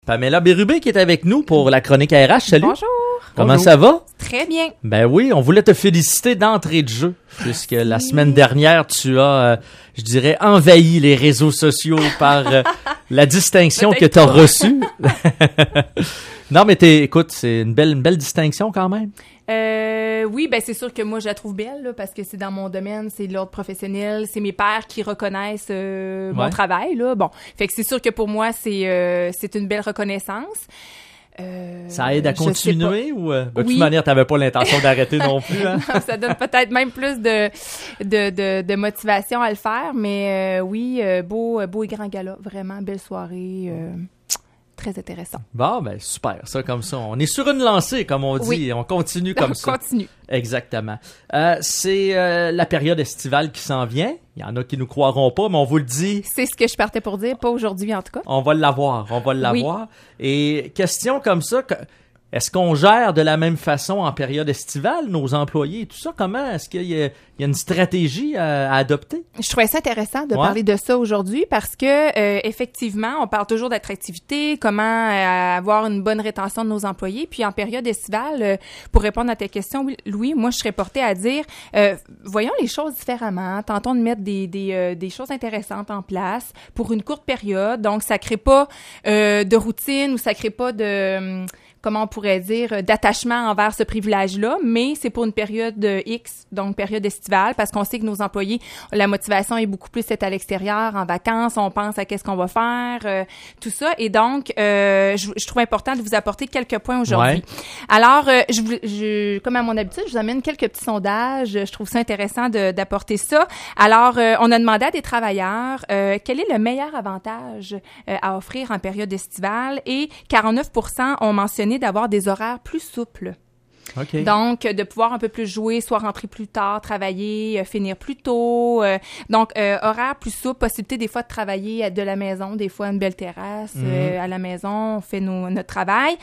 Pamela Bérubé qui est avec nous pour la chronique RH. Salut. Bonjour. Comment Bonjour. ça va? Très bien. Ben oui, on voulait te féliciter d'entrée de jeu, puisque la semaine dernière, tu as, je dirais, envahi les réseaux sociaux par la distinction que tu as reçue. Non, mais écoute, c'est une belle distinction quand même. Oui, ben c'est sûr que moi je la trouve belle là, parce que c'est dans mon domaine, c'est l'ordre professionnel, c'est mes pairs qui reconnaissent mon travail là. Bon, fait que c'est sûr que pour moi c'est une belle reconnaissance. Ça aide à continuer ou de toute Oui. manière t'avais pas l'intention d'arrêter non plus hein? Non, ça donne peut-être même plus de motivation à le faire, mais oui, beau et grand gala, vraiment belle soirée. Très intéressant. Bon, ben super, ça comme ça. On est sur une lancée, comme on dit, Oui. et on continue comme ça. On continue. Exactement. C'est la période estivale qui s'en vient. Il y en a qui nous croiront pas, mais on vous le dit. C'est ce que je partais pour dire, pas aujourd'hui en tout cas. On va l'avoir. Oui. Et question comme ça, est-ce qu'on gère de la même façon en période estivale, nos employés et tout ça? Comment? Est-ce qu'il y a une stratégie à adopter? Je trouvais ça intéressant de parler de ça aujourd'hui parce que effectivement, on parle toujours d'attractivité, comment avoir une bonne rétention de nos employés. Puis en période estivale, pour répondre à tes questions, Louis, moi je serais portée à dire voyons les choses différemment, tentons de mettre des choses intéressantes en place pour une courte période. Donc ça crée pas de routine ou ça crée pas de comment on pourrait dire, d'attachement envers ce privilège-là, mais c'est pour une période X, donc période estivale, parce qu'on sait que nos employés, la motivation est beaucoup plus d'être à l'extérieur, en vacances, on pense à qu'est-ce qu'on va faire, tout ça, et donc je trouve important de vous apporter quelques points aujourd'hui. Ouais. Alors, comme à mon habitude, je vous amène quelques petits sondages, je trouve ça intéressant d'apporter ça. Alors, on a demandé à des travailleurs quel est le meilleur avantage à offrir en période estivale, et 49% ont mentionné d'avoir des horaires plus souples. OK. Donc, de pouvoir un peu plus jouer, soit rentrer plus tard, travailler, finir plus tôt. Donc, horaire plus souple, possibilité des fois de travailler de la maison, des fois une belle terrasse à la maison, on fait notre travail.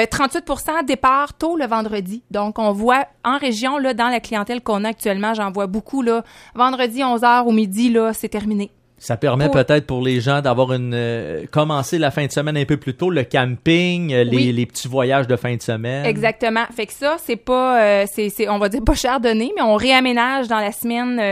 38% départ tôt le vendredi. Donc, on voit en région, là, dans la clientèle qu'on a actuellement, j'en vois beaucoup, là, vendredi 11h au midi, là, c'est terminé. Ça permet peut-être pour les gens d'avoir commencer la fin de semaine un peu plus tôt, le camping, les petits voyages de fin de semaine. Exactement. Fait que ça, c'est pas, on va dire pas cher donné, mais on réaménage dans la semaine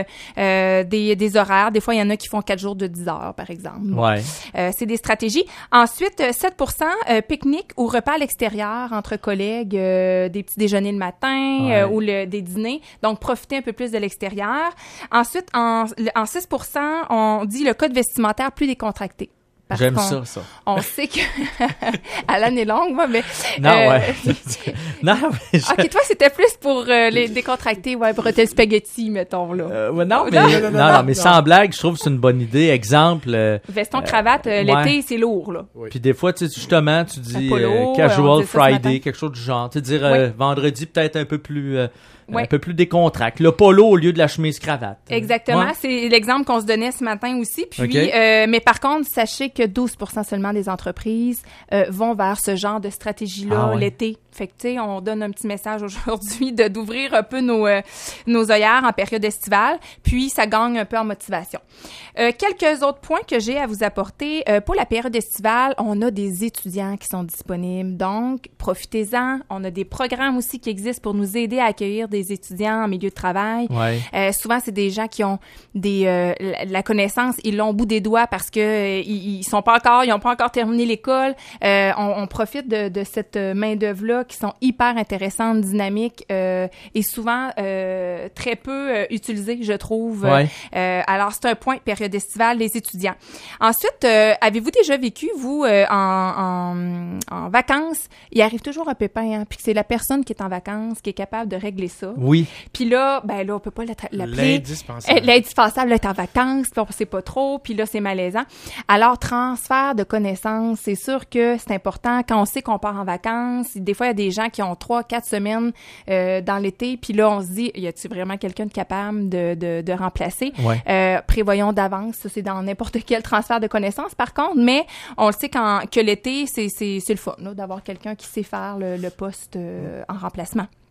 des horaires. Des fois, il y en a qui font 4 jours de 10 heures, par exemple. Ouais. C'est des stratégies. Ensuite, 7% pique-nique ou repas à l'extérieur entre collègues, des petits déjeuners le matin ou des dîners. Donc, profiter un peu plus de l'extérieur. Ensuite, en 6%, on dit le code vestimentaire plus décontracté. J'aime ça. On sait que Alan est longue, moi, mais non, non, mais OK, toi, c'était plus pour les décontractés, pour tel spaghetti, mettons, là. Non, mais sans blague, je trouve que c'est une bonne idée. Exemple... veston, cravate, l'été, c'est lourd, là. Oui. Puis des fois, tu dis polo, casual Friday, quelque chose du genre. Tu sais, dire vendredi, peut-être un peu plus... un peu plus décontracté. Le polo au lieu de la chemise cravate. Exactement. Ouais. C'est l'exemple qu'on se donnait ce matin aussi. Puis, mais par contre, sachez que 12% seulement des entreprises vont vers ce genre de stratégie-là l'été. Fait que, tu sais, on donne un petit message aujourd'hui d'ouvrir un peu nos œillères en période estivale. Puis, ça gagne un peu en motivation. Quelques autres points que j'ai à vous apporter. Pour la période estivale, on a des étudiants qui sont disponibles. Donc, profitez-en. On a des programmes aussi qui existent pour nous aider à accueillir des étudiants en milieu de travail. Ouais. Souvent, c'est des gens qui ont la connaissance, ils l'ont au bout des doigts parce que ils n'ont pas encore terminé l'école. On profite de cette main-d'œuvre-là qui sont hyper intéressantes, dynamiques et souvent très peu utilisées, je trouve. Ouais. Alors, c'est un point, période estivale, les étudiants. Ensuite, avez-vous déjà vécu, vous, en vacances, il arrive toujours un pépin, puis que c'est la personne qui est en vacances qui est capable de régler ça. Oui. Puis là, on peut pas l'appeler. L'indispensable. L'indispensable, là, est en vacances, puis on sait pas trop, puis là, c'est malaisant. Alors, transfert de connaissances, c'est sûr que c'est important. Quand on sait qu'on part en vacances, des fois, il y a des gens qui ont 3-4 semaines dans l'été, puis là, on se dit, y a-t-il vraiment quelqu'un de capable de remplacer? Ouais. Prévoyons d'avance, ça, c'est dans n'importe quel transfert de connaissances, par contre, mais on le sait que l'été, c'est le fun, là, d'avoir quelqu'un qui sait faire le poste en remplacement.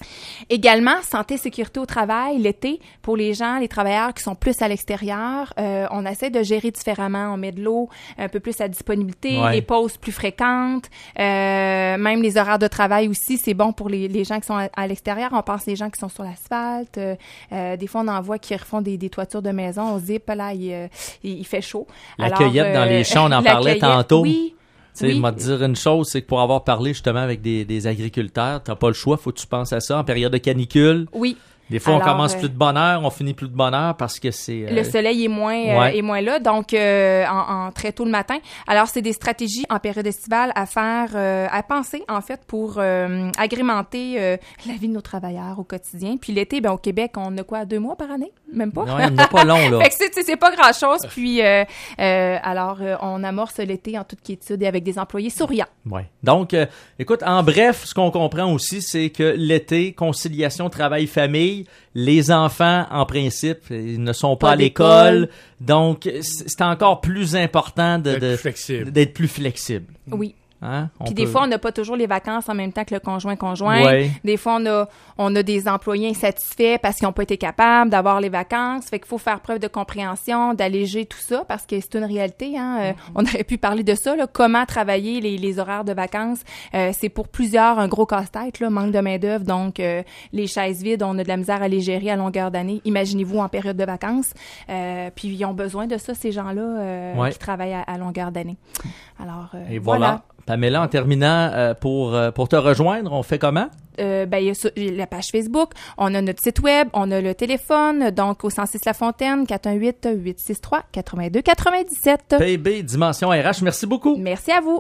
Également, santé et sécurité au travail, l'été, pour les travailleurs qui sont plus à l'extérieur, on essaie de gérer différemment. On met de l'eau un peu plus à disponibilité, les pauses plus fréquentes, même les horaires de travail aussi, c'est bon pour les gens qui sont à l'extérieur. On pense les gens qui sont sur l'asphalte. Des fois, on en voit qui refont des toitures de maison. On se dit, là, il fait chaud. La cueillette dans les champs, on en parlait tantôt. Oui. Tu sais, te dire une chose, c'est que pour avoir parlé justement avec des agriculteurs, t'as pas le choix, faut que tu penses à ça en période de canicule. Oui. Des fois, on commence plus de bonne heure, on finit plus de bonne heure parce que c'est... Le soleil est moins là, donc en très tôt le matin. Alors, c'est des stratégies en période estivale à faire, à penser, en fait, pour agrémenter la vie de nos travailleurs au quotidien. Puis l'été, au Québec, on a quoi, 2 mois par année? Même pas? Ouais, on n'a pas long, là. Fait que c'est pas grand-chose. Puis, alors, on amorce l'été en toute quiétude et avec des employés souriants. Ouais. Donc, écoute, en bref, ce qu'on comprend aussi, c'est que l'été, conciliation travail-famille, les enfants, en principe, ils ne sont pas à l'école. Donc, c'est encore plus important d'être plus flexible. Oui. Hein? Puis des fois, on n'a pas toujours les vacances en même temps que le conjoint. Ouais. Des fois, on a des employés insatisfaits parce qu'ils n'ont pas été capables d'avoir les vacances. Fait qu'il faut faire preuve de compréhension, d'alléger tout ça parce que c'est une réalité. On aurait pu parler de ça, là, comment travailler les horaires de vacances. C'est pour plusieurs un gros casse-tête, là, manque de main-d'œuvre. Donc, les chaises vides, on a de la misère à les gérer à longueur d'année. Imaginez-vous en période de vacances. Puis, ils ont besoin de ça, ces gens-là qui travaillent à longueur d'année. Alors, et voilà. Pamela, en terminant, pour te rejoindre, on fait comment? Il y a la page Facebook, on a notre site web, on a le téléphone, donc au 106 La Fontaine, 418-863-8297. PB Dimension RH, merci beaucoup. Merci à vous.